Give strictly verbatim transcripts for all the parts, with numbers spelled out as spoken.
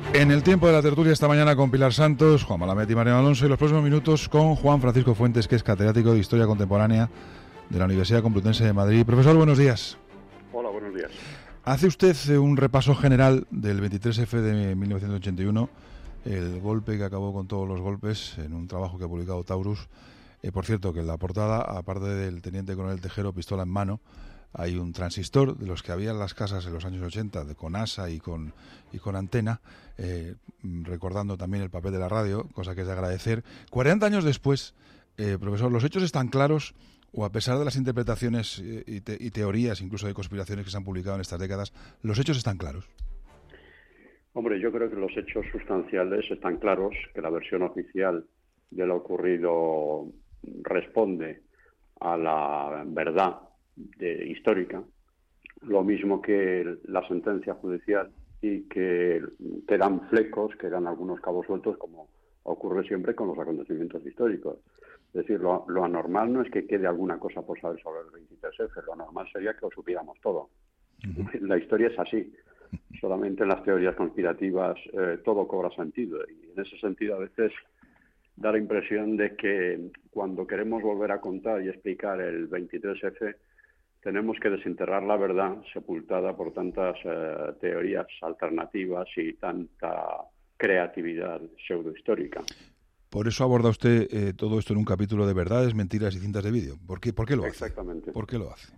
En el tiempo de la tertulia esta mañana con Pilar Santos, Juan Malamet y Mariano Alonso, y los próximos minutos con Juan Francisco Fuentes, que es catedrático de Historia Contemporánea de la Universidad Complutense de Madrid. Profesor, buenos días. Hola, buenos días. Hace usted un repaso general del veintitrés efe de mil novecientos ochenta y uno, el golpe que acabó con todos los golpes, en un trabajo que ha publicado Taurus. Eh, por cierto, que en la portada, aparte del teniente coronel Tejero, pistola en mano, hay un transistor de los que había en las casas en los años ochenta, de, con asa y con, y con antena, eh, recordando también el papel de la radio, cosa que es de agradecer. cuarenta años después, eh, profesor, ¿los hechos están claros o, a pesar de las interpretaciones eh, y, te, y teorías, incluso de conspiraciones que se han publicado en estas décadas, los hechos están claros? Hombre, yo creo que los hechos sustanciales están claros, que la versión oficial de lo ocurrido responde a la verdad de, histórica, lo mismo que la sentencia judicial, y que quedan flecos, quedan algunos cabos sueltos, como ocurre siempre con los acontecimientos históricos. Es decir, lo, lo anormal no es que quede alguna cosa por saber sobre el veintitrés efe, lo anormal sería que lo supiéramos todo. Uh-huh. La historia es así. Solamente en las teorías conspirativas eh, todo cobra sentido, y en ese sentido a veces da la impresión de que cuando queremos volver a contar y explicar el veintitrés efe tenemos que desenterrar la verdad sepultada por tantas eh, teorías alternativas y tanta creatividad pseudohistórica. Por eso aborda usted eh, todo esto en un capítulo de verdades, mentiras y cintas de vídeo. ¿Por qué, por qué lo hace? Exactamente. ¿Por qué lo hace?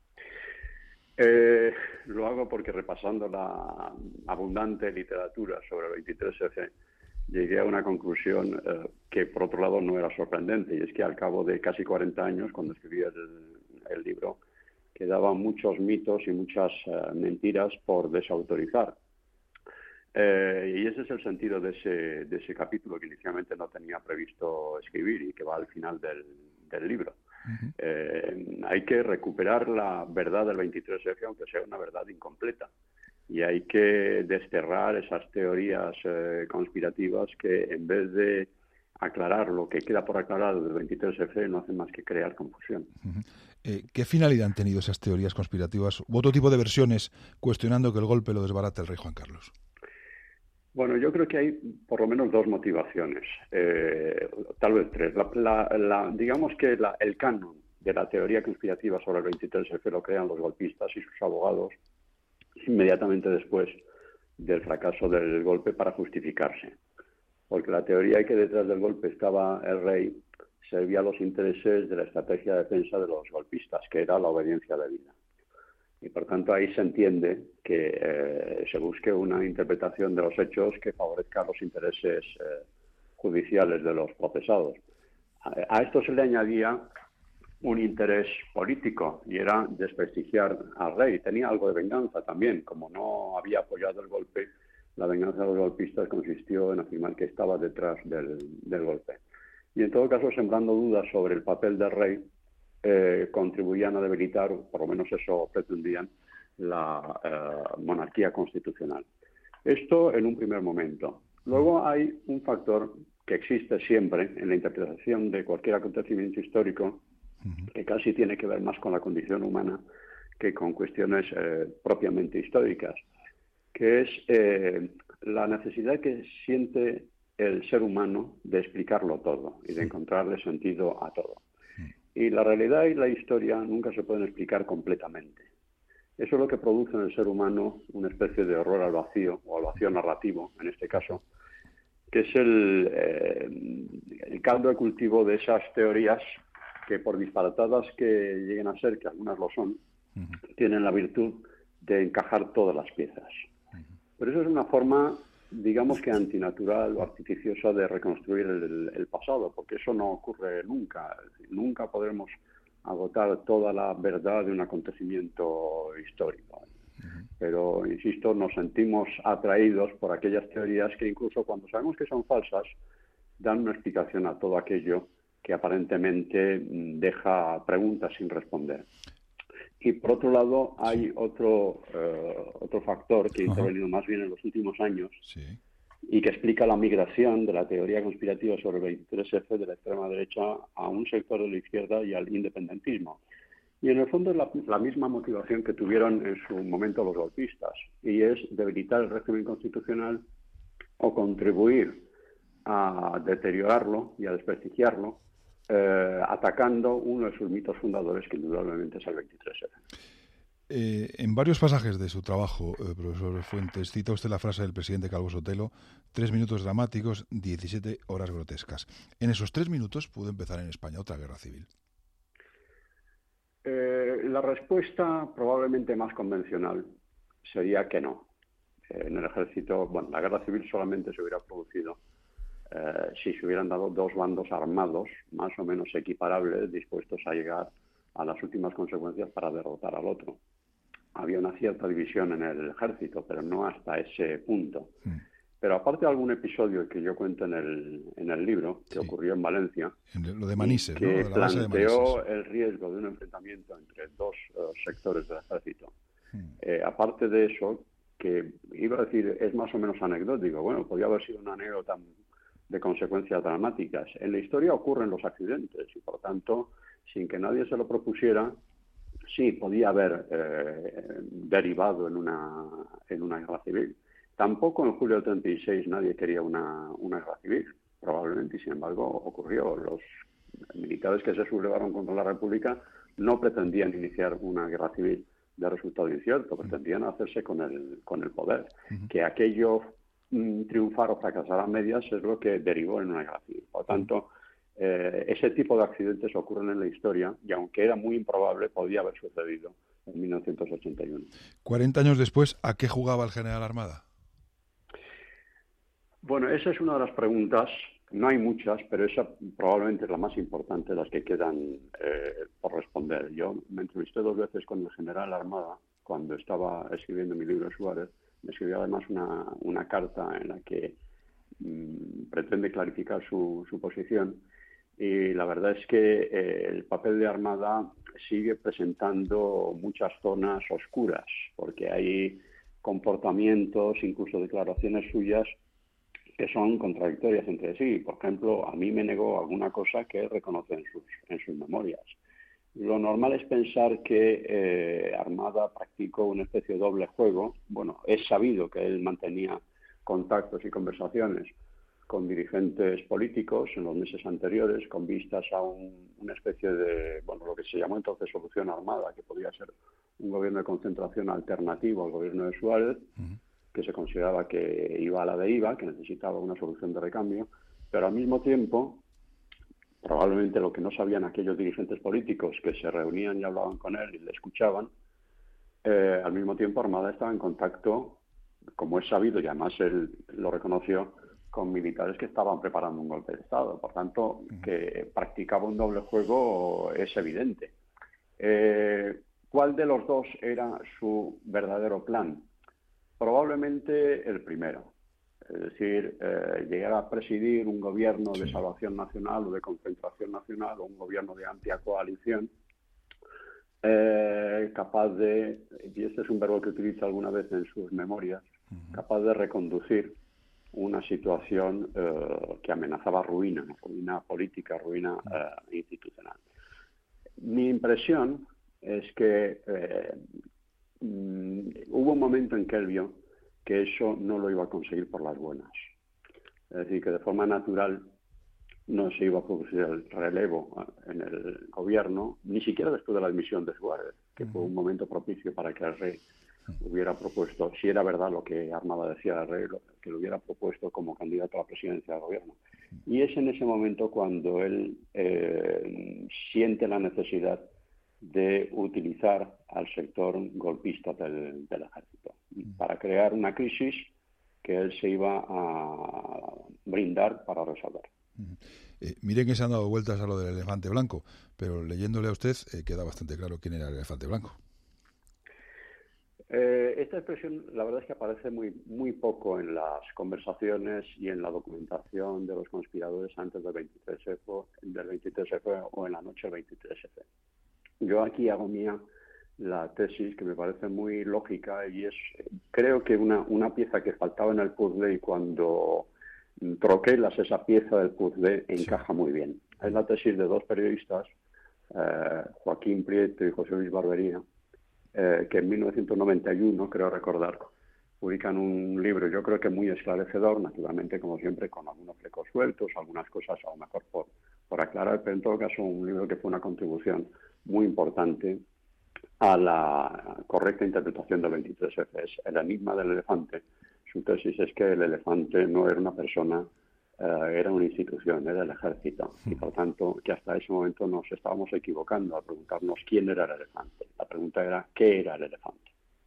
Eh, lo hago porque, repasando la abundante literatura sobre el veintitrés efe, llegué a una conclusión eh, que, por otro lado, no era sorprendente, y es que al cabo de casi cuarenta años, cuando escribí el, el libro, quedaban muchos mitos y muchas uh, mentiras por desautorizar. Eh, y ese es el sentido de ese, de ese capítulo, que inicialmente no tenía previsto escribir y que va al final del, del libro. Uh-huh. Eh, hay que recuperar la verdad del veintitrés efe, aunque sea una verdad incompleta. Y hay que desterrar esas teorías eh, conspirativas que, en vez de aclarar lo que queda por aclarar del veintitrés efe, no hacen más que crear confusión. Uh-huh. Eh, ¿Qué finalidad han tenido esas teorías conspirativas u otro tipo de versiones cuestionando que el golpe lo desbarata el rey Juan Carlos? Bueno, yo creo que hay por lo menos dos motivaciones, eh, tal vez tres. La, la, la, digamos que la, el canon de la teoría conspirativa sobre el veintitrés efe lo crean los golpistas y sus abogados inmediatamente después del fracaso del golpe para justificarse. Porque la teoría que detrás del golpe estaba el rey servía a los intereses de la estrategia de defensa de los golpistas, que era la obediencia debida. Y por tanto ahí se entiende que eh, se busque una interpretación de los hechos que favorezca los intereses eh, judiciales de los procesados. A, a esto se le añadía un interés político, y era desprestigiar al rey. Tenía algo de venganza también. Como no había apoyado el golpe, la venganza de los golpistas consistió en afirmar que estaba detrás del, del golpe. Y en todo caso, sembrando dudas sobre el papel del rey, eh, contribuían a debilitar, por lo menos eso pretendían, la eh, monarquía constitucional. Esto en un primer momento. Luego hay un factor que existe siempre en la interpretación de cualquier acontecimiento histórico, que casi tiene que ver más con la condición humana que con cuestiones eh, propiamente históricas, que es eh, la necesidad que siente el ser humano de explicarlo todo y de encontrarle sentido a todo. Y la realidad y la historia nunca se pueden explicar completamente. Eso es lo que produce en el ser humano una especie de horror al vacío, o al vacío narrativo, en este caso, que es el, eh, el caldo de cultivo de esas teorías que, por disparatadas que lleguen a ser, que algunas lo son, uh-huh. tienen la virtud de encajar todas las piezas. Uh-huh. Pero eso es una forma, digamos que antinatural o artificiosa, de reconstruir el, el pasado, porque eso no ocurre nunca. Nunca podremos agotar toda la verdad de un acontecimiento histórico. Uh-huh. Pero, insisto, nos sentimos atraídos por aquellas teorías que, incluso cuando sabemos que son falsas, dan una explicación a todo aquello que aparentemente deja preguntas sin responder. Y por otro lado hay otro uh, otro factor que ha intervenido más bien en los últimos años, sí. y que explica la migración de la teoría conspirativa sobre el veintitrés efe de la extrema derecha a un sector de la izquierda y al independentismo. Y en el fondo es la, la misma motivación que tuvieron en su momento los golpistas, y es debilitar el régimen constitucional o contribuir a deteriorarlo y a desprestigiarlo, eh, atacando uno de sus mitos fundadores, que indudablemente es el veintitrés efe. Eh, en varios pasajes de su trabajo, eh, profesor Fuentes, cita usted la frase del presidente Calvo Sotelo: tres minutos dramáticos, diecisiete horas grotescas. En esos tres minutos pudo empezar en España otra guerra civil. Eh, la respuesta probablemente más convencional sería que no. Eh, en el ejército, bueno, la guerra civil solamente se hubiera producido eh, si se hubieran dado dos bandos armados más o menos equiparables, dispuestos a llegar a las últimas consecuencias para derrotar al otro. Había una cierta división en el ejército, pero no hasta ese punto. Mm. Pero aparte de algún episodio que yo cuento en el, en el libro, que sí. ocurrió en Valencia, lo de Manises, que ¿no? De la planteó base de Manises. el riesgo de un enfrentamiento entre dos uh, sectores del ejército. Mm. Eh, aparte de eso, que iba a decir, es más o menos anecdótico, bueno, podría haber sido una anécdota de consecuencias dramáticas. En la historia ocurren los accidentes y, por tanto, sin que nadie se lo propusiera, sí, podía haber eh, derivado en una, en una guerra civil. Tampoco en julio del treinta y seis nadie quería una, una guerra civil, probablemente, y sin embargo ocurrió. Los militares que se sublevaron contra la República no pretendían iniciar una guerra civil de resultado incierto, pretendían hacerse con el, con el poder. Uh-huh. Que aquello mmm, triunfar o fracasar a medias es lo que derivó en una guerra civil. Por tanto, Eh, ese tipo de accidentes ocurren en la historia y, aunque era muy improbable, podía haber sucedido en mil novecientos ochenta y uno. cuarenta años después, ¿a qué jugaba el general Armada? Bueno, esa es una de las preguntas. No hay muchas, pero esa probablemente es la más importante, las que quedan eh, por responder. Yo me entrevisté dos veces con el general Armada cuando estaba escribiendo mi libro Suárez. Me escribió además una, una carta en la que mmm, pretende clarificar su, su posición. Y la verdad es que eh, el papel de Armada sigue presentando muchas zonas oscuras, porque hay comportamientos, incluso declaraciones suyas, que son contradictorias entre sí. Por ejemplo, a mí me negó alguna cosa que él reconoce en sus, en sus memorias. Lo normal es pensar que eh, Armada practicó una especie de doble juego. Bueno, es sabido que él mantenía contactos y conversaciones con dirigentes políticos en los meses anteriores, con vistas a un, una especie de, bueno, lo que se llamó entonces solución armada, que podía ser un gobierno de concentración alternativo al gobierno de Suárez, uh-huh. que se consideraba que iba a la de IVA, que necesitaba una solución de recambio, pero al mismo tiempo, probablemente lo que no sabían aquellos dirigentes políticos que se reunían y hablaban con él y le escuchaban, eh, al mismo tiempo Armada estaba en contacto, como es sabido, y además él lo reconoció, con militares que estaban preparando un golpe de Estado. Por tanto, que practicaba un doble juego es evidente. Eh, ¿Cuál de los dos era su verdadero plan? Probablemente el primero. Es decir, eh, llegar a presidir un gobierno de salvación nacional o de concentración nacional o un gobierno de amplia coalición, eh, capaz de, y este es un verbo que utiliza alguna vez en sus memorias, uh-huh. capaz de reconducir una situación eh, que amenazaba ruina, ruina política, ruina eh, institucional. Mi impresión es que eh, mm, hubo un momento en que él vio que eso no lo iba a conseguir por las buenas. Es decir, que de forma natural no se iba a producir el relevo en el gobierno, ni siquiera después de la dimisión de Suárez, que fue un momento propicio para que el rey hubiera propuesto, si era verdad lo que Armada decía del rey, que lo hubiera propuesto como candidato a la presidencia del gobierno. Y es en ese momento cuando él eh, siente la necesidad de utilizar al sector golpista del, del ejército para crear una crisis que él se iba a brindar para resolver. Eh, miren que se han dado vueltas a lo del elefante blanco, pero leyéndole a usted eh, queda bastante claro quién era el elefante blanco. Eh, esta expresión, la verdad es que aparece muy, muy poco en las conversaciones y en la documentación de los conspiradores antes del veintitrés efe, del veintitrés efe o en la noche del veintitrés efe. Yo aquí hago mía la tesis que me parece muy lógica y es, creo que una, una pieza que faltaba en el puzzle, y cuando troquelas esa pieza del puzzle encaja muy bien. Es la tesis de dos periodistas, eh, Joaquín Prieto y José Luis Barbería, Eh, que en mil novecientos noventa y uno, creo recordar, publican un libro, yo creo que muy esclarecedor, naturalmente, como siempre, con algunos flecos sueltos, algunas cosas a lo mejor por, por aclarar, pero en todo caso un libro que fue una contribución muy importante a la correcta interpretación del veintitrés efe. Es El enigma del elefante. Su tesis es que el elefante no era una persona, eh, era una institución, era el ejército, y por tanto que hasta ese momento nos estábamos equivocando al preguntarnos quién era el elefante. La pregunta era ¿qué era el elefante?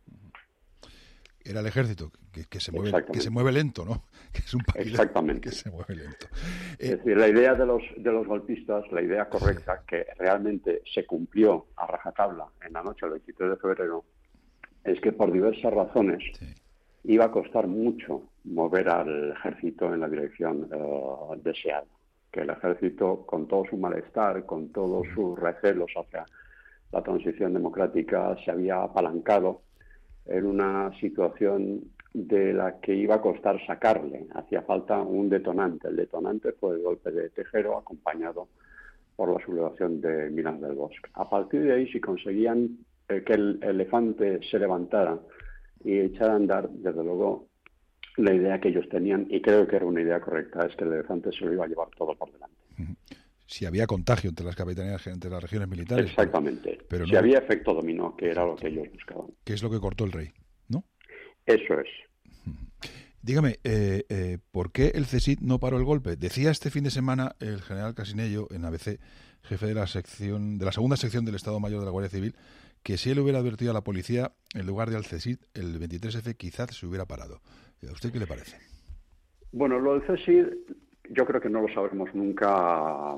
Era el ejército, que, que, se mueve, que se mueve lento, ¿no? Que es un país Exactamente. que se mueve lento. Eh, es decir, la idea de los, de los golpistas, la idea correcta, sí, que realmente se cumplió a rajatabla en la noche del veintitrés de febrero, es que por diversas razones sí. iba a costar mucho mover al ejército en la dirección uh, deseada. Que el ejército, con todo su malestar, con todos sus recelos hacia la transición democrática, se había apalancado en una situación de la que iba a costar sacarle. Hacía falta un detonante. El detonante fue el golpe de Tejero, acompañado por la sublevación de Milán del Bosque. A partir de ahí, si conseguían eh, que el elefante se levantara y echara a andar, desde luego, la idea que ellos tenían, y creo que era una idea correcta, es que el elefante se lo iba a llevar todo por delante. Si había contagio entre las capitanías, entre las regiones militares. Exactamente. Pero, pero si no, había efecto dominó, que era lo que ellos buscaban. Que es lo que cortó el rey, ¿no? Eso es. Dígame, eh, eh, ¿por qué el C S I D no paró el golpe? Decía este fin de semana el general Casinello, en A B C, jefe de la sección de la segunda sección del Estado Mayor de la Guardia Civil, que si él hubiera advertido a la policía, en lugar de al C S I D, el veintitrés efe quizás se hubiera parado. ¿A usted qué le parece? Bueno, lo del C S I D yo creo que no lo sabremos nunca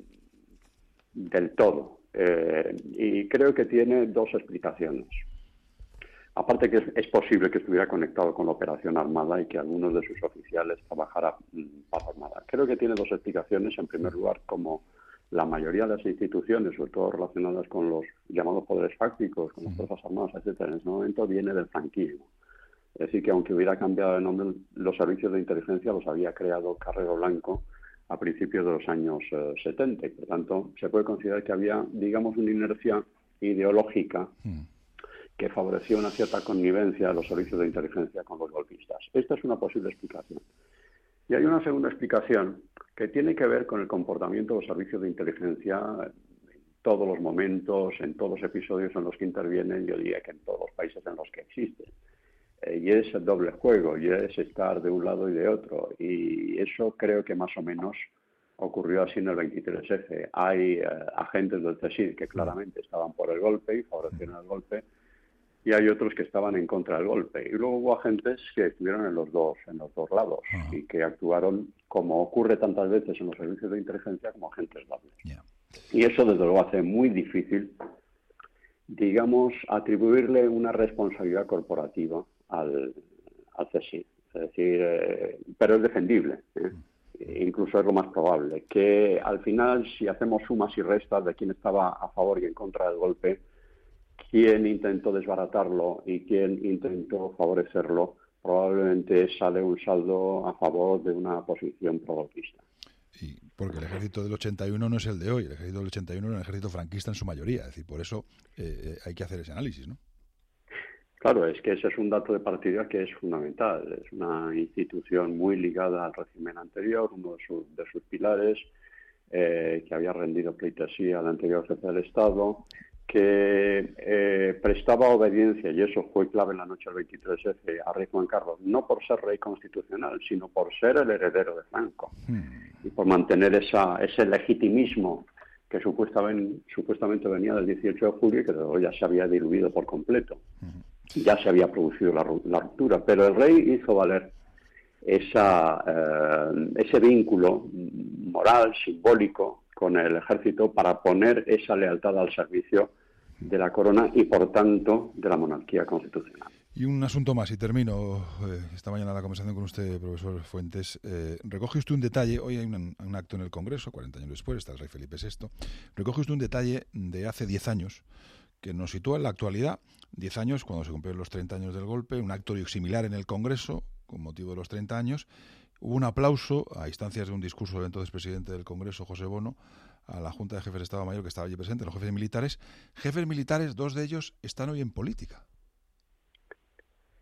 del todo. Eh, y creo que tiene dos explicaciones. Aparte que es, es posible que estuviera conectado con la operación Armada y que algunos de sus oficiales trabajara para Armada. Creo que tiene dos explicaciones. En primer lugar, como la mayoría de las instituciones, sobre todo relacionadas con los llamados poderes fácticos, con las Fuerzas Armadas, etcétera, en ese momento viene del franquismo. Es decir, que aunque hubiera cambiado de nombre, los servicios de inteligencia los había creado Carrero Blanco a principios de los años eh, setenta. Y, por tanto, se puede considerar que había, digamos, una inercia ideológica mm. que favorecía una cierta connivencia de los servicios de inteligencia con los golpistas. Esta es una posible explicación. Y hay una segunda explicación que tiene que ver con el comportamiento de los servicios de inteligencia en todos los momentos, en todos los episodios en los que intervienen, yo diría que en todos los países en los que existen. Y es el doble juego, y es estar de un lado y de otro. Y eso creo que más o menos ocurrió así en el veintitrés efe. Hay eh, agentes del C S I D que claramente estaban por el golpe y favorecieron el golpe, y hay otros que estaban en contra del golpe. Y luego hubo agentes que estuvieron en los dos, en los dos lados, uh-huh. y que actuaron, como ocurre tantas veces en los servicios de inteligencia, como agentes dobles. Yeah. Y eso, desde luego, hace muy difícil, digamos, atribuirle una responsabilidad corporativa al, al C S I D. Es decir, eh, pero es defendible, ¿eh? Incluso es lo más probable, que al final, si hacemos sumas y restas de quién estaba a favor y en contra del golpe, quién intentó desbaratarlo y quién intentó favorecerlo, probablemente sale un saldo a favor de una posición pro-golpista. Sí, porque el ejército del ochenta y uno no es el de hoy, el ejército del ochenta y uno era un ejército franquista en su mayoría, es decir, por eso eh, hay que hacer ese análisis, ¿no? Claro, es que ese es un dato de partida que es fundamental. Es una institución muy ligada al régimen anterior, uno de, su, de sus pilares, eh, que había rendido pleitesía al anterior jefe del Estado, que eh, prestaba obediencia, y eso fue clave en la noche del veintitrés efe, a rey Juan Carlos, no por ser rey constitucional, sino por ser el heredero de Franco, hmm. y por mantener esa, ese legitimismo que supuestamente, supuestamente venía del dieciocho de julio y que luego ya se había diluido por completo. Hmm. Ya se había producido la, la ruptura, pero el rey hizo valer esa, eh, ese vínculo moral, simbólico, con el ejército para poner esa lealtad al servicio de la corona y, por tanto, de la monarquía constitucional. Y un asunto más, y termino eh, esta mañana la conversación con usted, profesor Fuentes. Eh, recoge usted un detalle, hoy hay un, un acto en el Congreso, cuarenta años después, está el rey Felipe sexto, recoge usted un detalle de hace diez años, que nos sitúa en la actualidad, diez años, cuando se cumplieron los treinta años del golpe, un acto similar en el Congreso, con motivo de los treinta años, hubo un aplauso, a instancias de un discurso del entonces presidente del Congreso, José Bono, a la Junta de Jefes de Estado Mayor que estaba allí presente, los jefes militares. Jefes militares, dos de ellos están hoy en política.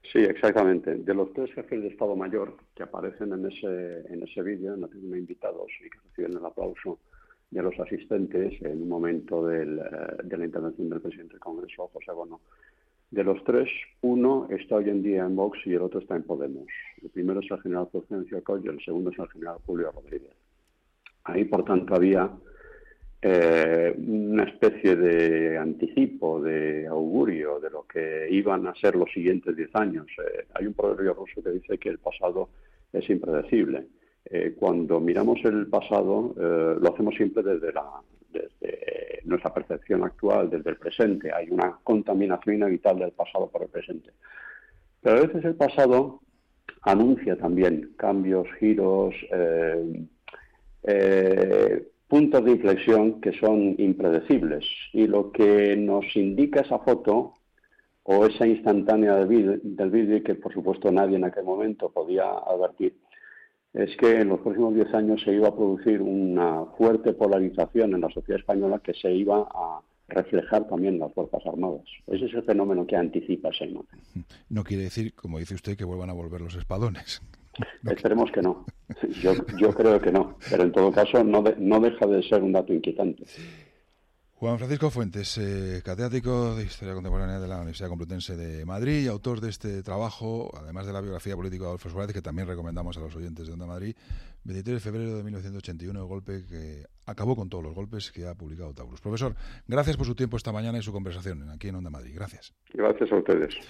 Sí, exactamente. De los tres jefes de Estado Mayor que aparecen en ese, en ese vídeo, en la tribuna de invitados y que reciben el aplauso de los asistentes en un momento del, eh, de la intervención del presidente del Congreso, José Bono, de los tres, uno está hoy en día en Vox y el otro está en Podemos. El primero es el general Fulgencio Coll y el segundo es el general Julio Rodríguez. Ahí, por tanto, había eh, una especie de anticipo, de augurio de lo que iban a ser los siguientes diez años. Eh, hay un proverbio ruso que dice que el pasado es impredecible. Eh, cuando miramos el pasado, eh, lo hacemos siempre desde, la, desde nuestra percepción actual, desde el presente. Hay una contaminación inevitable del pasado por el presente. Pero a veces el pasado anuncia también cambios, giros, eh, eh, puntos de inflexión que son impredecibles. Y lo que nos indica esa foto o esa instantánea del vídeo, y que por supuesto nadie en aquel momento podía advertir, es que en los próximos diez años se iba a producir una fuerte polarización en la sociedad española que se iba a reflejar también en las Fuerzas Armadas. Ese es el fenómeno que anticipa esa imagen. No quiere decir, como dice usted, que vuelvan a volver los espadones. No. Esperemos que no. Yo, yo creo que no. Pero en todo caso no, de, no deja de ser un dato inquietante. Juan Francisco Fuentes, eh, catedrático de Historia Contemporánea de la Universidad Complutense de Madrid y autor de este trabajo, además de la biografía política de Adolfo Suárez, que también recomendamos a los oyentes de Onda Madrid, veintitrés de febrero de mil novecientos ochenta y uno, el golpe que acabó con todos los golpes que ha publicado Taurus. Profesor, gracias por su tiempo esta mañana y su conversación aquí en Onda Madrid. Gracias. Gracias a ustedes.